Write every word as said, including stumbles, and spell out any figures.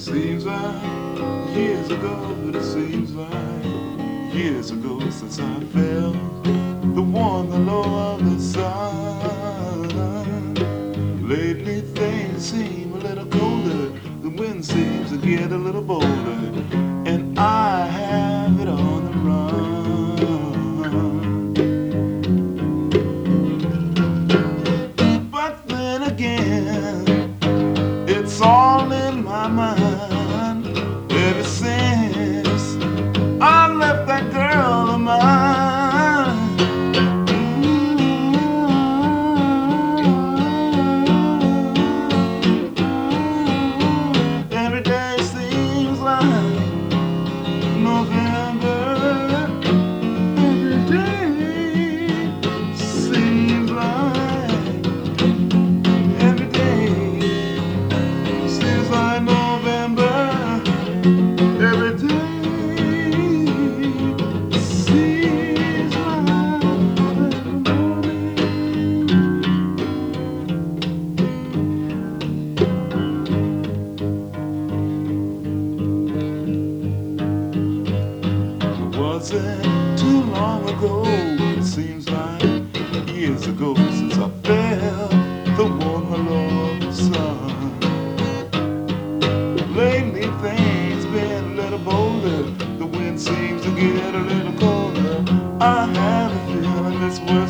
Seems like years ago, but it seems like years ago since I felt the warm glow of the sun. Lately things seem a little colder, the wind seems to get a little bolder, and I have it on the run. But then again, it's all in my mind ever since I left that girl of mine. Every day seems like November. Every day seems like every day seems like November. Every day seems like was it too long ago? It seems like years ago since I felt the warm hello of the sun. Lately things been a little bolder, the wind seems to get a little colder. I have a feeling this world